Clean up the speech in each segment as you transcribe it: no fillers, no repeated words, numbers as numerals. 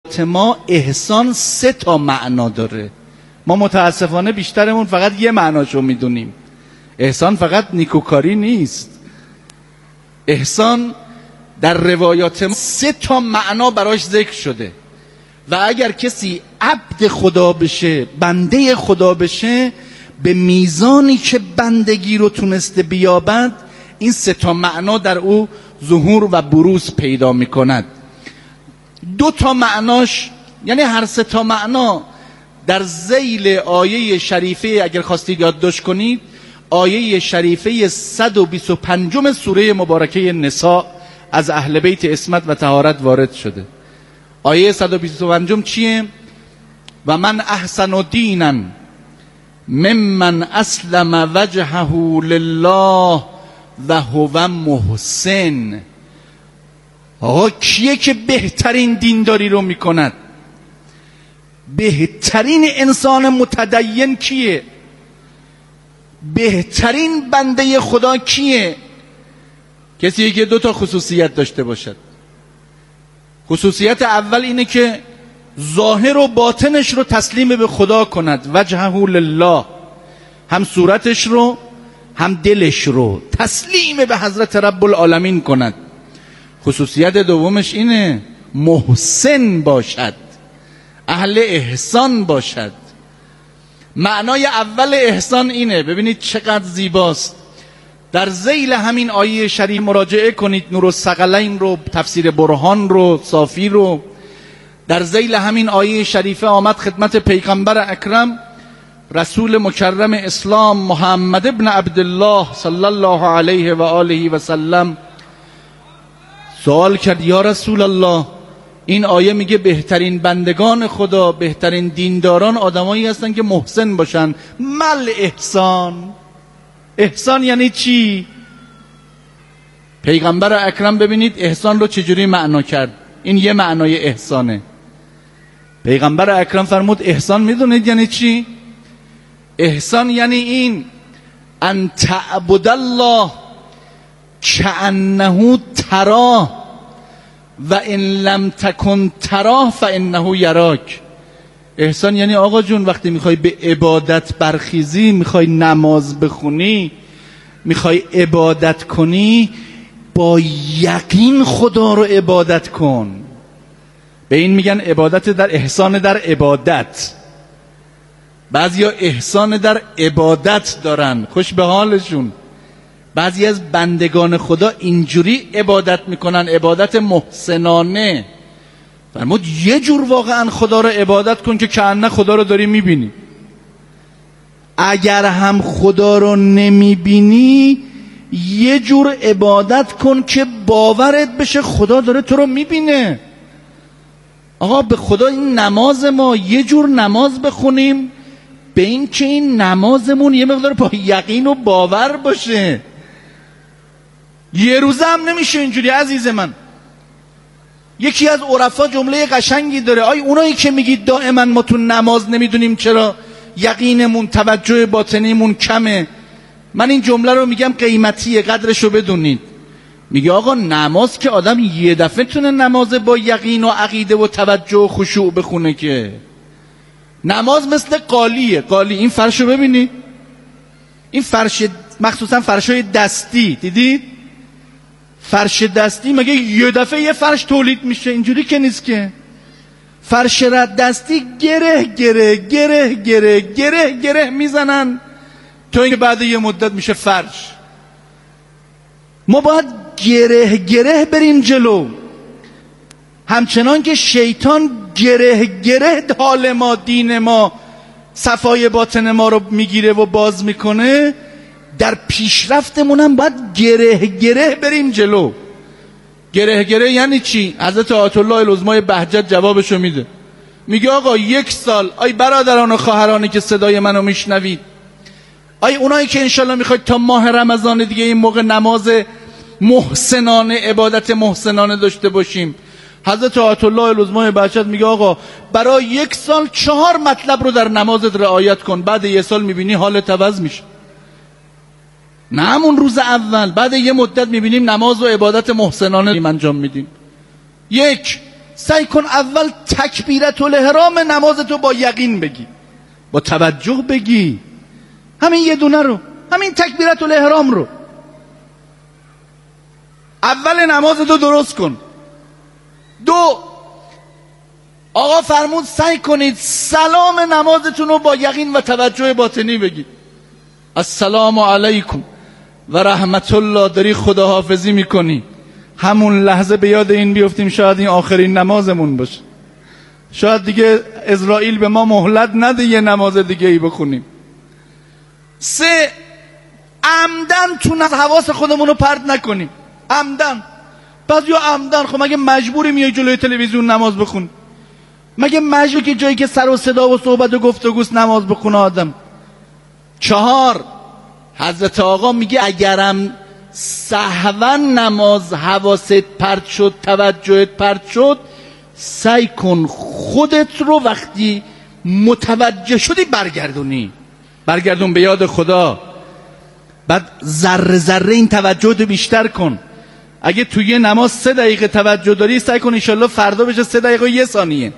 ما احسان 3 تا معنا داره. ما متاسفانه بیشترمون فقط یه معناشو میدونیم. احسان فقط نیکوکاری نیست. احسان در روایات ما 3 تا معنا براش ذکر شده و اگر کسی عبد خدا بشه، بنده خدا بشه، به میزانی که بندگی رو تونسته بیابد، این 3 تا معنا در او ظهور و بروز پیدا میکند. 2 تا معناش، یعنی هر 3 تا معنا در ذیل آیه شریفه، اگر خواستید یادداشت کنید، آیه شریفه 125 سوره مبارکه نساء از اهل بیت عصمت و طهارت وارد شده. آیه 125 چیه؟ و من احسن دینا ممن اسلم وجهه لله و هو محسن. آقا کیه که بهترین دینداری رو میکند؟ بهترین انسان متدین کیه؟ بهترین بنده خدا کیه؟ کسی که 2 تا خصوصیت داشته باشد. خصوصیت اول اینه که ظاهر و باطنش رو تسلیم به خدا کند، وجهه لله، هم صورتش رو هم دلش رو تسلیم به حضرت رب العالمین کند. خصوصیت دومش اینه محسن باشد، اهل احسان باشد. معنای اول احسان اینه، ببینید چقدر زیباست. در ذیل همین آیه شریف مراجعه کنید، نورالثقلین رو، تفسیر برهان رو، صافی رو. در ذیل همین آیه شریفه آمد خدمت پیغمبر اکرم رسول مکرم اسلام محمد ابن عبدالله صلی الله علیه و آله و سلم، سوال کرد یا رسول الله، این آیه میگه بهترین بندگان خدا، بهترین دینداران آدمایی هستن که محسن باشن، مل احسان؟ احسان یعنی چی؟ پیغمبر اکرم ببینید احسان رو چجوری معنا کرد. این یه معنای احسانه. پیغمبر اکرم فرمود احسان میدونید یعنی چی؟ احسان یعنی این ان تعبد الله کأنه تراه و ان لم تکن تراه فانه یراک. احسان یعنی آقا جون وقتی میخوای به عبادت برخیزی، میخوای نماز بخونی، میخوای عبادت کنی، با یقین خدا رو عبادت کن. به این میگن عبادت در احسان در عبادت. بعضیا احسان در عبادت دارن، خوش به حالشون. بعضی از بندگان خدا اینجوری عبادت میکنن، عبادت محسنانه. فرمود یه جور واقعا خدا رو عبادت کن که کأنه خدا رو داری میبینی. اگر هم خدا رو نمیبینی، یه جور عبادت کن که باورت بشه خدا داره تو رو میبینه. آقا به خدا این نماز ما یه جور نماز بخونیم به این که این نمازمون یه مقدار با یقین و باور باشه. یه روزه هم نمیشه اینجوری عزیز من. یکی از عرفا جمله قشنگی داره، آی اونایی که میگید دائما ما تو نماز نمیدونیم چرا یقینمون، توجه باطنیمون کمه، من این جمله رو میگم قیمتیه، قدرشو بدونید. میگه آقا نماز که آدم یه دفعه تونه نماز با یقین و عقیده و توجه و خشوع بخونه که. نماز مثل قالیه. قالی این فرشو ببینید، این فرش، مخصوصا فرشای دستی، دیدید فرش دستی مگه یه دفعه یه فرش تولید میشه؟ اینجوری که نیست که. فرش دستی گره گره گره گره گره گره میزنن تا اینکه بعد یه مدت میشه فرش. ما باید گره گره بریم جلو. همچنان که شیطان گره گره حال ما، دین ما، صفای باطن ما رو میگیره و باز میکنه، در پیشرفتمون هم باید گره گره بریم جلو. گره گره یعنی چی؟ حضرت آیت الله العظمای بهجت جوابشو میده. میگه آقا 1 سال، آی برادران و خواهرانی که صدای منو میشنوید، آی اونایی که انشالله میخواید تا ماه رمضان دیگه این موقع نماز محسنانه، عبادت محسنانه داشته باشیم، حضرت آیت الله العظمای بهجت میگه آقا برای 1 سال 4 مطلب رو در نمازت رعایت کن، بعد 1 سال میبینی حالت عوض میشه. نه همون روز اول، بعد یه مدت میبینیم نماز و عبادت محسنانه انجام میدیم. 1، سعی کن اول تکبیرت الاحرام نمازتو با یقین بگی، با توجه بگی، همین یه دونه رو، همین تکبیرت الاحرام رو اول نمازتو درست کن. 2 آقا فرمود سعی کنید سلام نمازتون رو با یقین و توجه باطنی بگید. السلام علیکم و رحمت الله، داری خداحافظی میکنی، همون لحظه به یاد این بیفتیم شاید این آخرین نمازمون باشه، شاید دیگه اسرائیل به ما مهلت نده یه نماز دیگه ای بخونیم. 3 عمدن تو حواس خودمون رو پرت نکنیم، عمدن. بعضی عمدن، خب مگه مجبوری میای جلوی تلویزیون نماز بخون؟ مگه مجبوری که جایی که سر و صدا و صحبت و گفتگوست نماز بخونه آدم؟ 4 حضرت آقا میگه اگرم سهوا نماز حواست پرت شد، توجهت پرت شد، سعی کن خودت رو وقتی متوجه شدی برگردون به یاد خدا. بعد ذره ذره این توجه رو بیشتر کن. اگه توی نماز 3 دقیقه توجه داری، سعی کن انشالله فردا بشه 3 دقیقه و 1 ثانیه.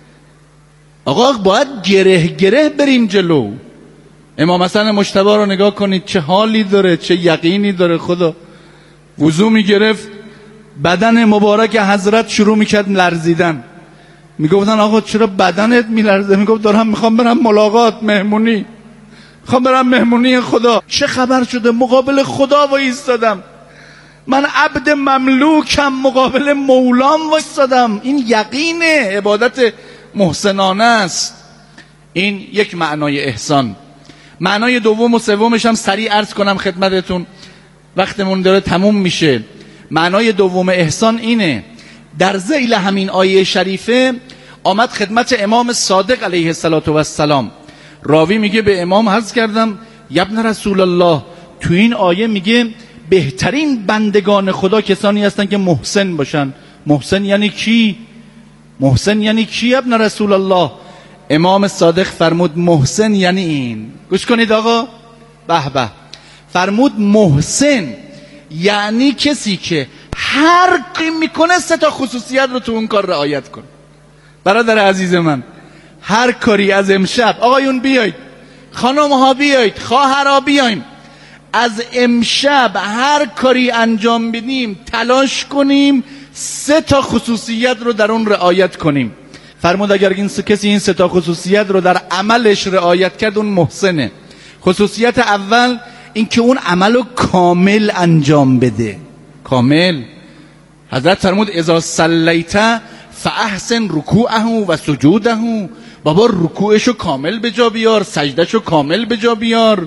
آقا باید گره بریم جلو. امام حسن مجتبی رو نگاه کنید چه حالی داره، چه یقینی داره. خدا وضو میگرفت، بدن مبارک حضرت شروع میکرد لرزیدن. میگفتن آقا چرا بدنت میلرزه؟ میگفت میخوام برم ملاقات، مهمونی، میخوام برم مهمونی خدا. چه خبر شده؟ مقابل خدا وایستادم، من عبد مملوکم، مقابل مولام وایستادم. این یقینه، عبادت محسنانه است. این یک معنای احسان. معنای دوم و سومش هم سریع عرض کنم خدمتتون، وقتمون داره تموم میشه. معنای دوم احسان اینه، در ذیل همین آیه شریفه آمد خدمت امام صادق علیه السلام. راوی میگه به امام عرض کردم ابن رسول الله، تو این آیه میگه بهترین بندگان خدا کسانی هستن که محسن باشن. محسن یعنی کی؟ محسن یعنی کی ابن رسول الله؟ امام صادق فرمود محسن یعنی این. گوش کنید آقا، به به. فرمود محسن یعنی کسی که هر کاری میکنه 3 تا خصوصیت رو تو اون کار رعایت کن. برادر عزیز من، هر کاری از امشب، آقایون بیایید، خانم ها بیایید، خواهرها بیایم، از امشب هر کاری انجام بدیم تلاش کنیم 3 تا خصوصیت رو در اون رعایت کنیم. فرمود اگر کسی این 3 تا خصوصیت رو در عملش رعایت کرد اون محسنه. خصوصیت اول این که اون عمل رو کامل انجام بده. کامل. حضرت فرمود اذا صلیت فاحسن رکوعه و سجوده. بابا رکوعشو کامل به جا بیار، سجدهشو کامل به جا بیار،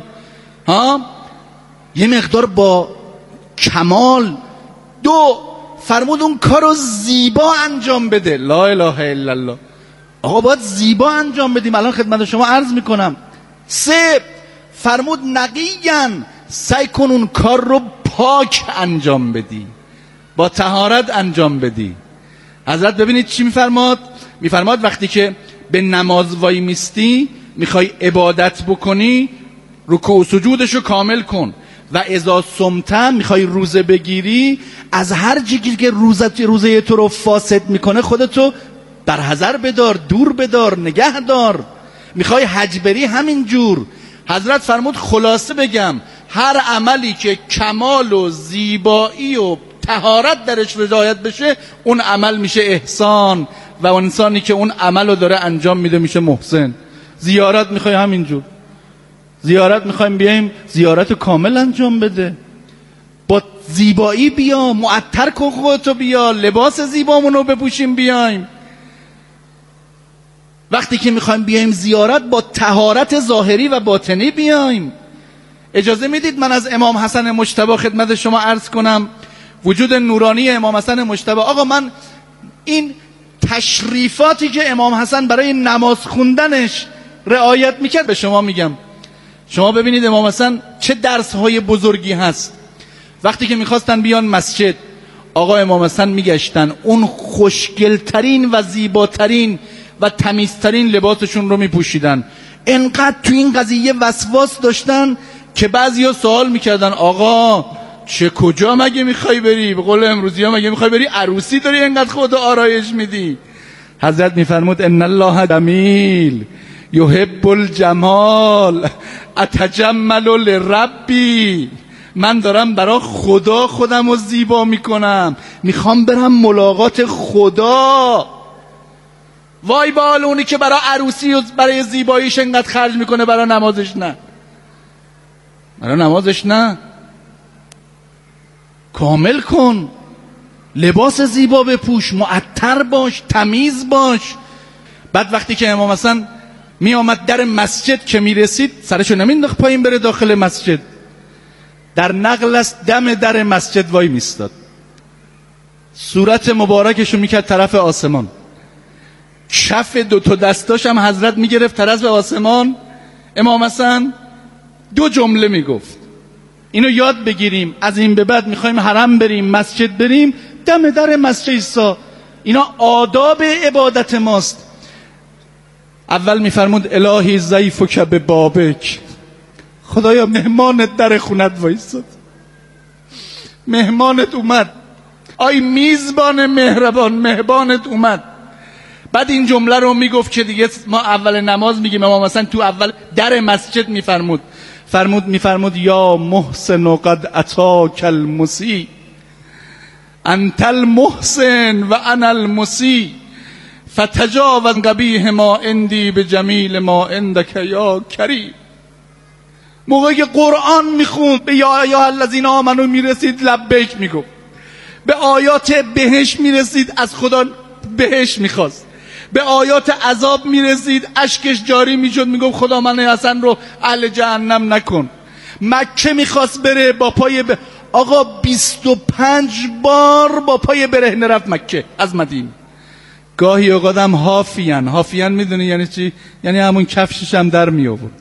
یه مقدار با کمال. 2 فرمود اون کارو زیبا انجام بده. لا اله الا الله. آقا باید زیبا انجام بدیم، الان خدمت شما عرض میکنم. 3 فرمود نقیاً، سعی کن اون کار رو پاک انجام بدی، با طهارت انجام بدی. حضرت ببینید چی میفرماد؟ میفرماد وقتی که به نماز وای میستی، میخوای عبادت بکنی، رکوع و سجودشو کامل کن. و اذا صمت، میخوای روزه بگیری، از هر چیزی که روزه تو رو فاسد میکنه خودتو در حذر بدار، دور بدار، نگه دار. میخوای حج بری همین جور. حضرت فرمود خلاصه بگم، هر عملی که کمال و زیبایی و طهارت درش رعایت بشه اون عمل میشه احسان، و انسانی که اون عمل رو داره انجام میده میشه محسن. زیارت میخوای همینجور، زیارت میخوایم بیایم زیارت کامل انجام بده، با زیبایی بیا، معطر کن خودتو، بیا لباس زیبامونو بپوشیم بیایم. وقتی که میخوایم بیایم زیارت با طهارت ظاهری و باطنی بیایم. اجازه میدید من از امام حسن مجتبی خدمت شما عرض کنم وجود نورانی امام حسن مجتبی. آقا من این تشریفاتی که امام حسن برای نماز خوندنش رعایت میکرد به شما میگم. شما ببینید امام حسن چه درسهای بزرگی هست. وقتی که میخواستن بیان مسجد، آقا امام حسن میگشتن اون خوشگلترین و زیباترین و تمیزترین لباسشون رو میپوشیدن. انقدر تو این قضیه وسواس داشتن که بعضیا سوال میکردن آقا چه کجا مگه میخوای بری؟ به قول امروزی ها مگه میخوای بری عروسی داری اینقدر خودت آرایش میدی؟ حضرت میفرمود ان الله جمیل یحب الجمال اتجمل لربی. من دارم برای خدا خودم رو زیبا میکنم، میخوام برم ملاقات خدا. وای با حال اونی که برای عروسی و برای زیباییش انقدر خرج میکنه، برای نمازش نه. برای نمازش نه. کامل کن، لباس زیبا بپوش، معطر باش، تمیز باش. بعد وقتی که امام حسن می آمد در مسجد که می رسید، سرشو نمینداخت پایین بره داخل مسجد، در نقل است دم در مسجد وای میستاد، صورت مبارکشو میکرد طرف آسمان، کف دو تا دستاش هم حضرت میگرفت طرف آسمان. امام حسن 2 جمله میگفت، اینو یاد بگیریم، از این به بعد میخوایم حرم بریم، مسجد بریم، دم در مسجد ایسا. اینا آداب عبادت ماست. اول میفرمود الهی ضیفک به بابک، خدایا مهمانت در خونت وایساد، مهمانت اومد، آی میزبان مهربان، مهمانت اومد. بعد این جمله رو میگفت که دیگه ما اول نماز میگیم، امام حسن تو اول در مسجد میفرمود یا محسن قد اتاک المسی، انت المحسن و انا المسی، فتجاوز قبیح ما عندی به جمیل ما عندک یا کریم. موقعی که قرآن میخوند به یا ایها الذین آمنو میرسید لبیک میگفت، به آیات بهش میرسید از خدا بهش میخواست، به آیات عذاب میرسید اشکش جاری میشد، میگفت خدا من حسن رو اهل جهنم نکن. مکه میخواست بره با پای آقا 25 بار با پای برهنه رفت مکه از مدینه. گاهی اوقات هم حافیان میدونی یعنی چی؟ یعنی همون کفشش هم در می آورد،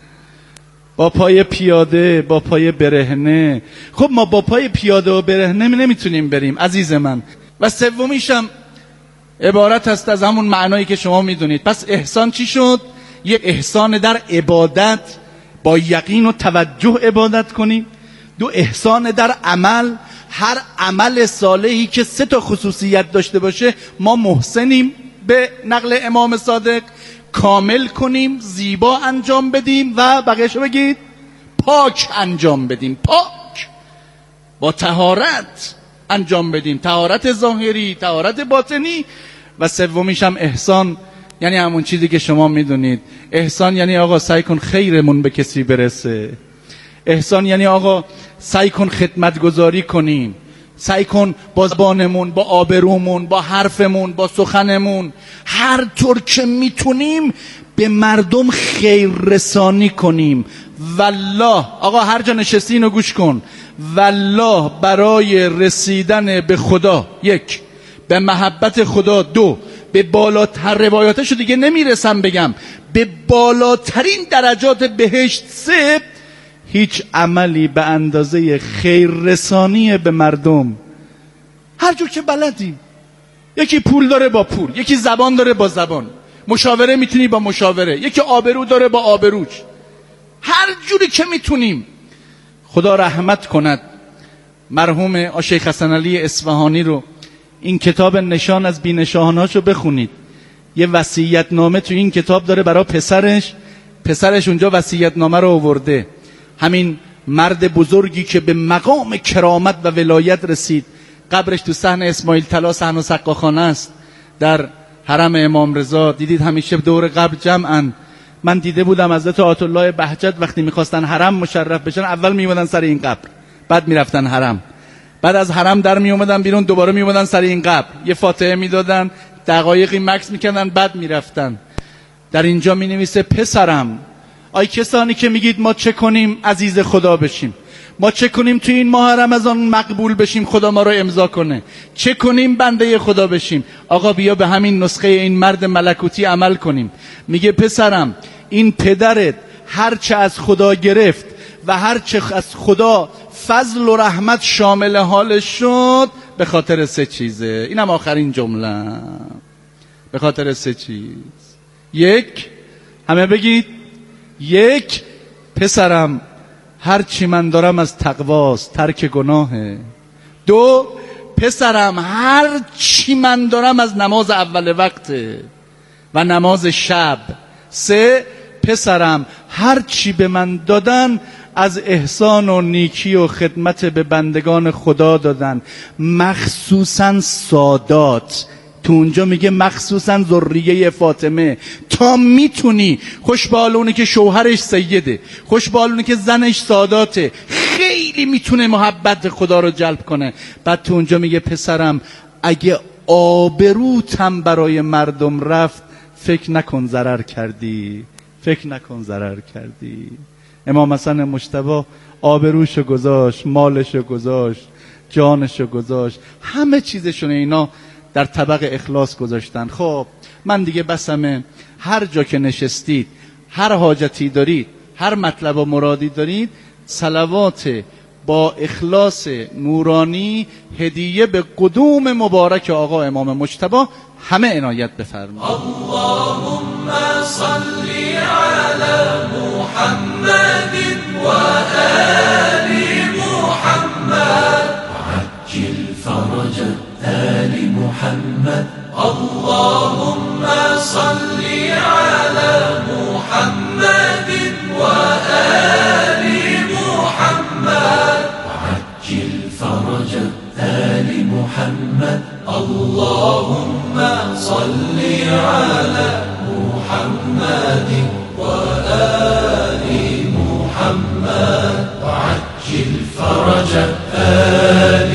با پای پیاده، با پای برهنه. خب ما با پای پیاده و برهنه نمیتونیم بریم عزیز من. و سومیش هم عبارت هست از همون معنایی که شما میدونید. پس احسان چی شد؟ یک احسان در عبادت، با یقین و توجه عبادت کنیم. 2 احسان در عمل، هر عمل صالحی که 3 تا خصوصیت داشته باشه ما محسنیم به نقل امام صادق، کامل کنیم، زیبا انجام بدیم و بقیه‌شو بگید پاک انجام بدیم، پاک با طهارت انجام بدیم، طهارت ظاهری، طهارت باطنی. و سومیش هم احسان، یعنی همون چیزی که شما میدونید. احسان یعنی آقا سعی کن خیرمون به کسی برسه. احسان یعنی آقا سعی کن خدمتگزاری کنیم، سعی کن با زبانمون، با آبرومون، با حرفمون، با سخنمون، هر طور که میتونیم به مردم خیر رسانی کنیم. والله آقا هر جا نشستی اینو گوش کن، والله برای رسیدن به خدا 1، به محبت خدا 2، به بالاتر روایاتشو دیگه نمیرسم بگم، به بالاترین درجات بهشت 3، هیچ عملی به اندازه خیر رسانی به مردم. هر جور که بلدی، یکی پول داره با پول، یکی زبان داره با زبان، مشاوره میتونی با مشاوره، یکی آبرو داره با آبروش، هر جوری که میتونیم. خدا رحمت کند مرحوم شیخ حسن علی اصفهانی رو، این کتاب نشان از بی‌نشانهاشو بخونید. یه وصیت نامه تو این کتاب داره برای پسرش اونجا وصیت نامه رو آورده. همین مرد بزرگی که به مقام کرامت و ولایت رسید، قبرش تو صحن اسماعیل طلا، صحن سقاخانه است در حرم امام رضا. دیدید همیشه دور قبر جمعن. من دیده بودم حضرت آیت الله بهجت وقتی میخواستن حرم مشرف بشن، اول میومدن سر این قبر، بعد میرفتن حرم، بعد از حرم در میومدن بیرون، دوباره میومدن سر این قبر، یه فاتحه میدادن، دقایقی مکث میکردن، بعد میرفتن. در اینجا مینویسه پسرم، آی کسانی که میگید ما چه کنیم عزیز خدا بشیم، ما چه کنیم توی این ماه رمضان مقبول بشیم، خدا ما رو امضا کنه، چه کنیم بنده خدا بشیم. آقا بیا به همین نسخه این مرد ملکوتی عمل کنیم. میگه پسرم، این پدرت هرچه از خدا گرفت و هرچه از خدا فضل و رحمت شامل حالش شد به خاطر 3 چیزه. اینم آخرین جمله، به خاطر 3 چیز. 1، همه بگید 1، پسرم هر چی من دارم از تقواست، ترک گناهه. 2 پسرم هر چی من دارم از نماز اول وقته و نماز شب. 3 پسرم هر چی به من دادن از احسان و نیکی و خدمت به بندگان خدا دادن، مخصوصا سادات. تو اونجا میگه مخصوصا ذریه فاطمه. تا میتونی خوش به حال اونه که شوهرش سیده، خوش به حال اونه که زنش ساداته، خیلی میتونه محبت خدا رو جلب کنه. بعد تو اونجا میگه پسرم اگه آبروتم برای مردم رفت فکر نکن ضرر کردی، فکر نکن ضرر کردی. امام حسن مجتبی آبروشو گذاشت، مالشو گذاشت، جانشو گذاشت، همه چیزشون اینا در طبق اخلاص گذاشتن. خب من دیگه بسمه، هر جا که نشستید، هر حاجتی دارید، هر مطلب و مرادی دارید، صلوات با اخلاص نورانی هدیه به قدوم مبارک آقا امام مجتبی همه عنایت بفرمایید. اللهم صل علی محمد و آل محمد وعجل فرج آل محمد. اللهم صل علی محمد و آل محمد وعجل فرج آل محمد. اللهم صل على محمد وآل محمد وعجل فرج آل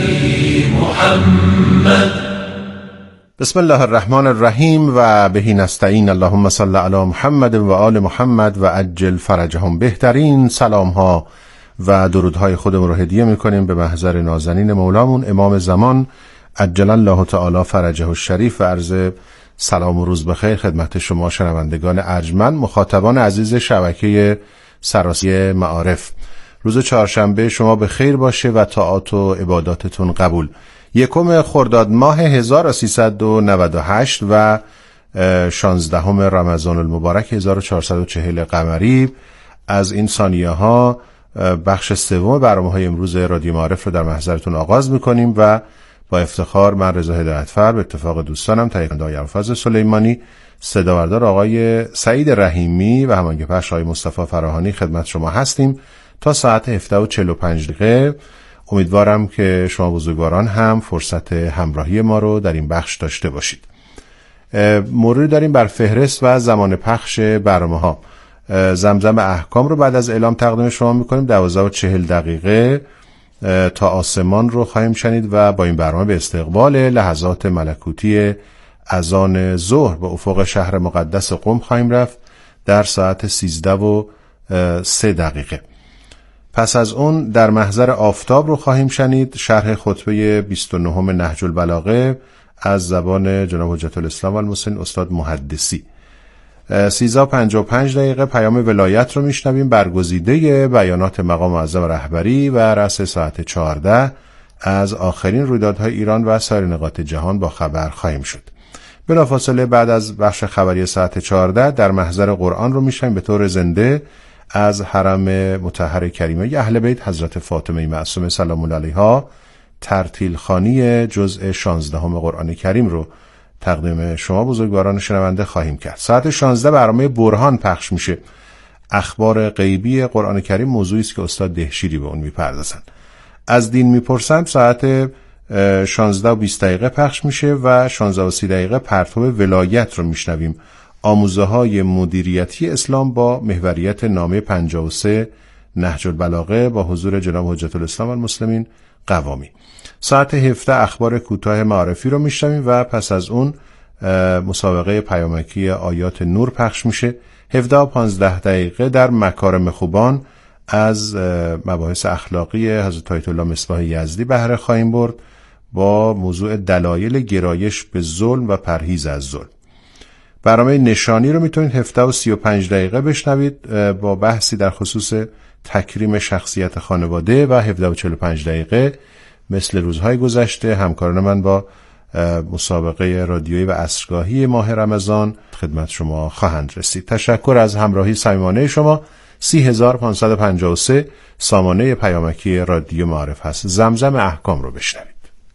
محمد. بسم الله الرحمن الرحیم و بهی نستعین. اللهم صل علی محمد و آل محمد و عجل فرجهم. بهترین سلام ها و درودهای خودمون رو هدیه میکنیم به محضر نازنین مولامون امام زمان عجل الله تعالی فرجه الشریف و عرض سلام و روز بخیر خدمت شما شنوندگان ارجمند، مخاطبان عزیز شبکه سراسی معارف. روز چهارشنبه شما به خیر باشه و طاعات و عباداتتون قبول. 1 خرداد ماه 1398 و 16 رمضان المبارک 1440 قمری از این ثانیه ها بخش سوم برنامه‌های امروز رادیو معارف رو در محضرتون آغاز می‌کنیم و با افتخار من رضا هدایتفر به اتفاق دوستانم تهیه کننده ابوالفضل سلیمانی، صداوردار آقای سعید رحیمی و هماهنگ پخش آقای مصطفی فراهانی خدمت شما هستیم تا ساعت 17:45. امیدوارم که شما بزرگواران هم فرصت همراهی ما رو در این بخش داشته باشید. مروری داریم بر فهرست و زمان پخش برنامه‌ها. زمزم احکام رو بعد از اعلام تقدیم شما می‌کنیم. 12:40 تا آسمان رو خواهیم شنید و با این برنامه به استقبال لحظات ملکوتی اذان ظهر به افق شهر مقدس قم خواهیم رفت در ساعت 13:03. پس از اون در محضر آفتاب رو خواهیم شنید، شرح خطبه 29 نهج البلاغه از زبان جناب حجت الاسلام والمسلمین استاد محدثی. 13:55 پیام ولایت رو میشنویم، برگزیده بیانات مقام معظم رهبری و رأس ساعت 14 از آخرین رویدادهای ایران و سایر نقاط جهان با خبر خواهیم شد. بلافاصله بعد از بخش خبری ساعت 14 در محضر قرآن رو میشنویم به طور زنده از حرم مطهر کریمه اهل بیت حضرت فاطمه معصومه سلام الله علیها. ترتیل خوانی جزء 16 قرآن کریم رو تقدیم شما بزرگواران شنونده خواهیم کرد. ساعت 16 برنامه برهان پخش میشه. اخبار غیبی قرآن کریم موضوعی است که استاد دهشیری به اون میپردازن. از دین میپرسند ساعت 16:20 پخش میشه و 16:30 پرتو ولایت رو میشنویم. آموزه های مدیریتی اسلام با محوریت نامه 53 نهج البلاغه با حضور جناب حجت الاسلام والمسلمین قوامی. ساعت 17 اخبار کوتاه معارفی رو میشنویم و پس از اون مسابقه پیامکی آیات نور پخش میشه. 17:15 در مکارم خوبان از مباحث اخلاقی حضرت آیت الله مصباح یزدی بهره خواهیم برد با موضوع دلایل گرایش به ظلم و پرهیز از ظلم. برنامه نشانی رو میتونید 17:35 بشنوید با بحثی در خصوص تکریم شخصیت خانواده و 17:45 مثل روزهای گذشته همکاران من با مسابقه رادیویی و عصرگاهی ماه رمضان خدمت شما خواهند رسید. تشکر از همراهی صمیمانه شما. 30553 سامانه پیامکی رادیو معارف هست. زمزم احکام رو بشنوید.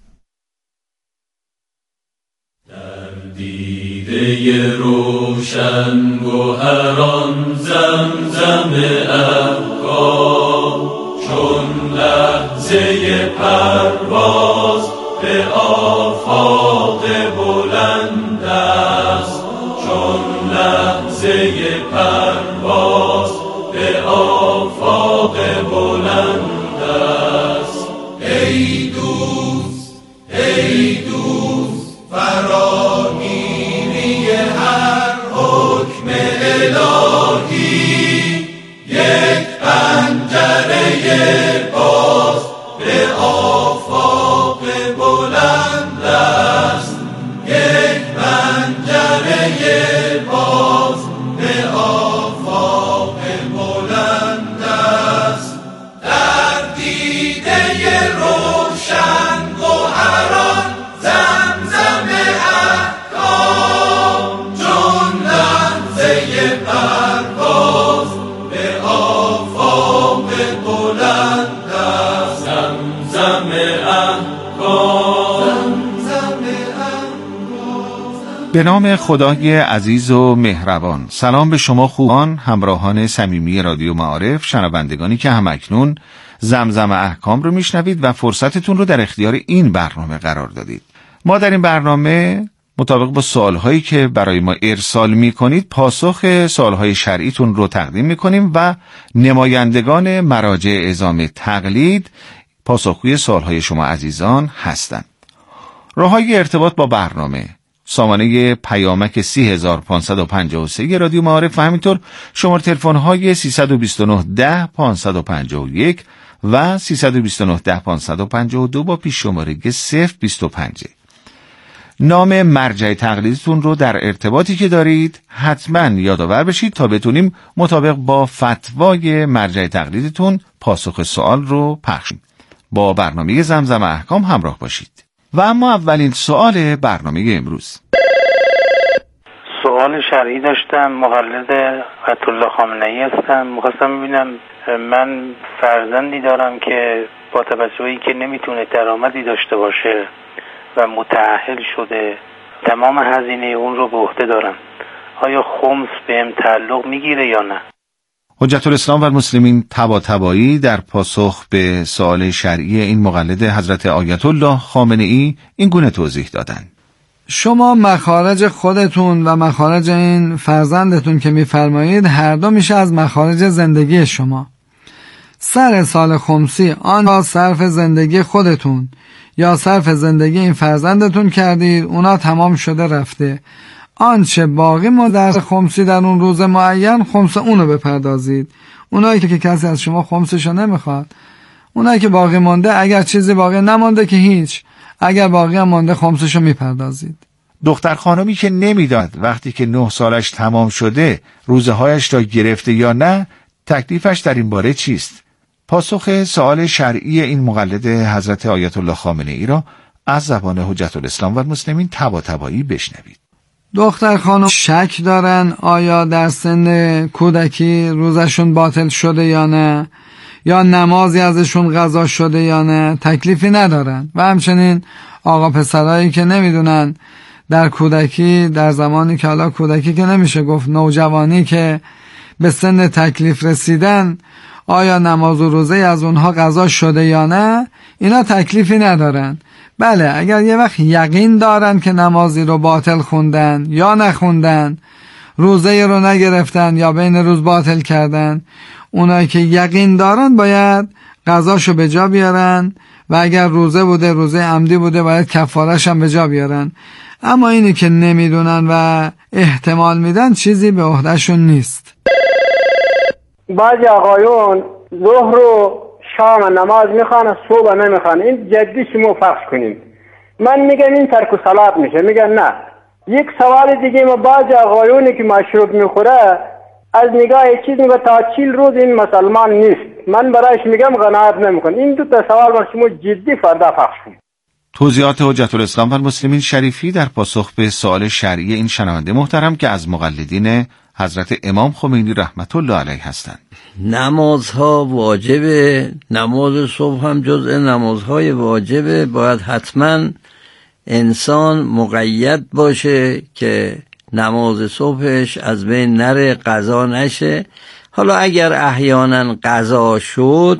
دیده روشن گوهران زمزم احکام، چون لحظه پرواز به آفاق بلند است، چون لحظه پرواز به آفاق بلند است. ای دوست ای دوست فراگیری هر حکم الهی، یک پنجره باز به آفاق بلند است، یک پنجره باز به آفاق بلند است. در دیده روشن گوهران زمزم احکام، چون لحظه پرواز به آفاق بلند است. زمزم احکام، زمزم احکام. به نام خدای عزیز و مهربان. سلام به شما خوبان، همراهان صمیمی رادیو معارف، شنوندگانی که همکنون زمزم احکام رو میشنوید و فرصتتون رو در اختیار این برنامه قرار دادید. ما در این برنامه مطابق با سوالهایی که برای ما ارسال میکنید پاسخ سوالهای شرعیتون رو تقدیم میکنیم و نمایندگان مراجع اعزام تقلید پاسخگوی سوالهای شما عزیزان هستند. راههای ارتباط با برنامه: سامانه پیامک 30553 رادیو معارف و همینطور شماره تلفن های 329 10 551 و 329 10 552 با پیش شماره 025. نام مرجع تقلیدتون رو در ارتباطی که دارید حتما یادآور بشید تا بتونیم مطابق با فتوای مرجع تقلیدتون پاسخ سوال رو پخش کنیم. با برنامه زمزم احکام همراه باشید. و اما اولین سوال برنامه امروز. سوال شرعی داشتم. مقلد آیت الله خامنه‌ای هستم. می‌خواستم ببینم من فرزندی دارم که با توجهی که نمیتونه درآمدی داشته باشه و متأهل شده، تمام هزینه اون رو به عهده دارم. آیا خمس بهم تعلق میگیره یا نه؟ حجت الاسلام و المسلمین طباطبایی در پاسخ به سوال شرعی این مقلد حضرت آیت الله خامنه‌ای این گونه توضیح دادند: شما مخارج خودتون و مخارج این فرزندتون که میفرمایید هر دو میشه از مخارج زندگی شما. سر سال خمسی آن را صرف زندگی خودتون یا صرف زندگی این فرزندتون کردید، اونا تمام شده رفته. آنچه باقی ما در خمسی در اون روز معین، خمس اونو بپردازید. اونایی که کسی از شما خمسشو نمیخواد، اونایی که باقی مانده، اگر چیزی باقی نمانده که هیچ، اگر باقی هم مانده خمسشو میپردازید. دختر خانمی که نمیداد وقتی که 9 سالش تمام شده روزه هایش را گرفته یا نه، تکلیفش در این باره چیست؟ پاسخ سوال شرعی این مقلد حضرت آیت الله خامنه‌ای را از زبان حجت الاسلام و المسلمین طباطبایی بشنوید. دختر خانم شک دارن آیا در سن کودکی روزشون باطل شده یا نه، یا نمازی ازشون قضا شده یا نه، تکلیفی ندارن. و همچنین آقا پسرایی که نمیدونن در کودکی، در زمانی که حالا کودکی که نمیشه گفت، نوجوانی که به سن تکلیف رسیدن، آیا نماز و روزه از اونها قضا شده یا نه، اینا تکلیفی ندارن. بله، اگر یه وقت یقین دارن که نمازی رو باطل خوندن یا نخوندن، روزه رو نگرفتن یا بین روز باطل کردن، اونایی که یقین دارن باید قضاشو به جا بیارن و اگر روزه بوده، روزه عمدی بوده، باید کفارش هم به جا بیارن. اما اینی که نمیدونن و احتمال میدن چیزی به عهدهشون نیست. بعضی آقایون ظهر و شام نماز میخوان، صبح نمیخوان. این جدی شما فرض کنیم. من میگم این ترک صلات میشه. میگن نه. یک سوال دیگه، ما بعضی آقایونی که مشروب میخوره از نگاه چیز میگه تا 40 روز این مسلمان نیست. من برایش میگم قناعت نمیکن. این دو تا سوال ما شما جدی فردا فرض کنیم. توضیحات حجت الاسلام و المسلمین شریفی در پاسخ به سوال شرعی این شنونده محترم که از مقلدین حضرت امام خمینی رحمت الله علیه هستند. نمازها واجبه، نماز صبح هم جزء نمازهای واجبه. باید حتما انسان مقید باشه که نماز صبحش از بین نره، قضا نشه. حالا اگر احیانا قضا شد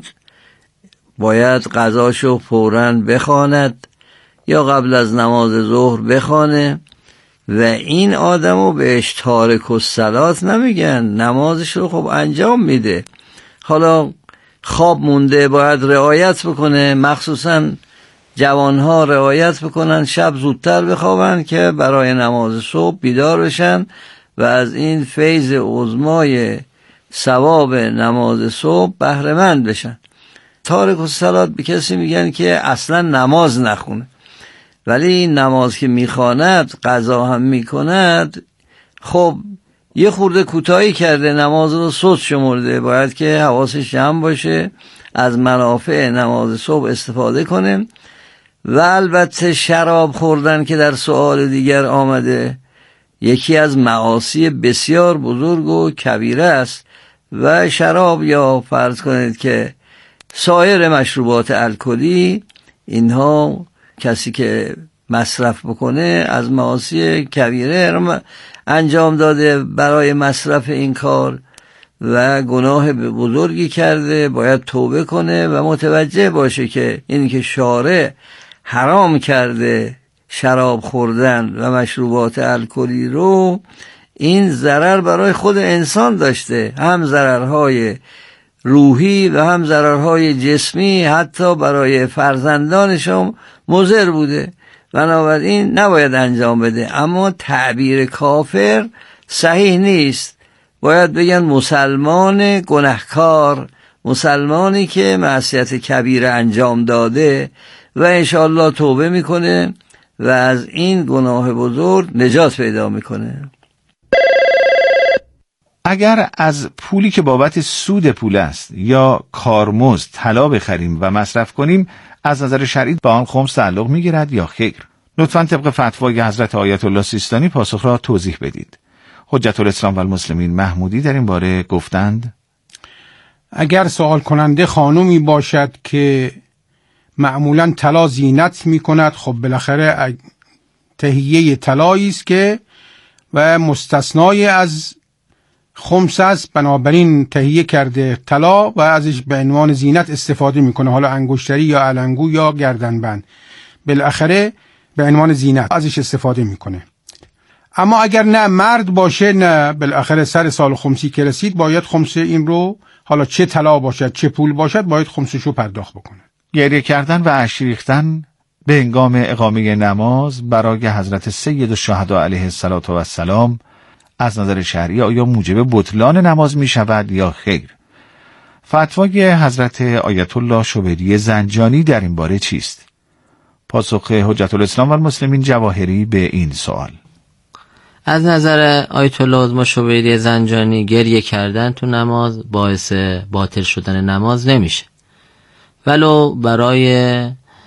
باید قضاشو فوراً بخواند یا قبل از نماز ظهر بخوانه. و این آدمو بهش تارک الصلات نمیگن، نمازش رو خب انجام میده. حالا خواب مونده باید رعایت بکنه، مخصوصا جوانها رعایت بکنن، شب زودتر بخوابن که برای نماز صبح بیدار بشن و از این فیض عظمای ثواب نماز صبح بهره مند بشن. تارک الصلات به کسی میگن که اصلا نماز نخونه، ولی نماز که میخواند قضا هم میکند، خب یه خورده کوتاهی کرده، نماز رو سست شمرده. باید که حواسش جمع باشه، از منافع نماز صبح استفاده کنه. و البته شراب خوردن که در سؤال دیگر آمده، یکی از معاصی بسیار بزرگ و کبیره است. و شراب یا فرض کنید که سایر مشروبات الکلی، اینها کسی که مصرف بکنه از معاصی کبیره انجام داده برای مصرف این کار و گناه بزرگی کرده. باید توبه کنه و متوجه باشه که این که شارع حرام کرده شراب خوردن و مشروبات الکلی رو، این ضرر برای خود انسان داشته، هم ضررهای روحی و هم ضررهای جسمی، حتی برای فرزندانشم مضر بوده. بنابراین نباید انجام بده. اما تعبیر کافر صحیح نیست، باید بگن مسلمان گناهکار، مسلمانی که معصیت کبیره انجام داده و انشاءالله توبه میکنه و از این گناه بزرگ نجات پیدا میکنه. اگر از پولی که بابت سود پول است یا کارمزد طلا بخریم و مصرف کنیم، از نظر شرعی به آن خمس تعلق میگیرد یا خیر؟ لطفاً طبق فتوای حضرت آیت الله سیستانی پاسخ را توضیح بدید. حجت الاسلام و المسلمین محمودی در این باره گفتند: اگر سوال کننده خانومی باشد که معمولاً طلا زینت می کند، خب بالاخره تهیه طلایی است که و مستثنای از خمس است، بنابراین تهیه کرده طلا و ازش به عنوان زینت استفاده میکنه، حالا انگشتری یا علنگو یا گردنبند، بالاخره به عنوان زینت ازش استفاده میکنه. اما اگر نه مرد باشه، نه بالاخره سر سال خمسی که رسید باید خمس این رو، حالا چه طلا باشد چه پول باشد، باید خمسشو پرداخت بکنه. گریه کردن و اشک ریختن به هنگام اقامه نماز برای حضرت سید الشهدا علیه السلام از نظر شرعی آیا موجب بطلان نماز می شود یا خیر؟ فتوای حضرت آیت الله شوبری زنجانی در این باره چیست؟ پاسخ حجت الاسلام و المسلمین جواهری به این سوال: از نظر آیت الله شوبری زنجانی گریه کردن تو نماز باعث باطل شدن نماز نمیشه، ولو برای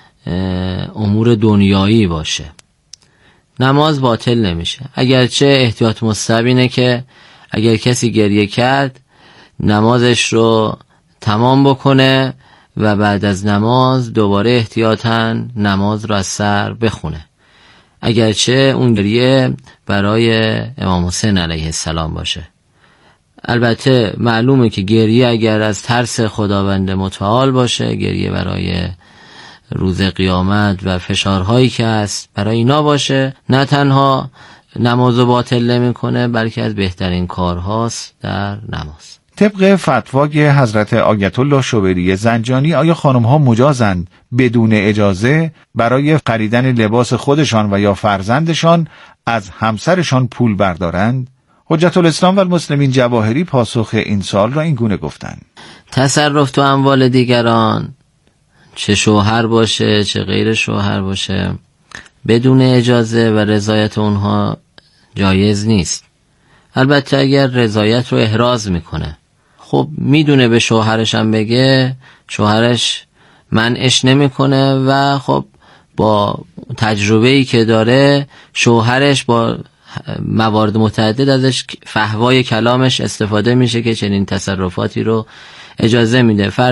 امور دنیایی باشه نماز باطل نمیشه. اگرچه احتیاط مستحب اینه که اگر کسی گریه کرد نمازش رو تمام بکنه و بعد از نماز دوباره احتیاطاً نماز رو از سر بخونه، اگرچه اون گریه برای امام حسین علیه السلام باشه. البته معلومه که گریه اگر از ترس خداوند متعال باشه، گریه برای روز قیامت و فشارهایی که هست برای اینا باشه، نه تنها نمازو باطل نمی کنه بلکه از بهترین کارهاست در نماز. طبق فتوای حضرت آیت الله شوبری زنجانی آیا خانم‌ها مجازند بدون اجازه برای خریدن لباس خودشان و یا فرزندشان از همسرشان پول بردارند؟ حجت الاسلام و المسلمین جواهری پاسخ این سوال را این گونه گفتند: تصرف تو اموال دیگران، چه شوهر باشه چه غیر شوهر باشه، بدون اجازه و رضایت اونها جایز نیست. البته اگر رضایت رو احراز میکنه، خب میدونه به شوهرش هم بگه، شوهرش منعش نمیکنه و خب با تجربه‌ای که داره شوهرش با موارد متعدد ازش فحوای کلامش استفاده میشه که چنین تصرفاتی رو اجازه میده.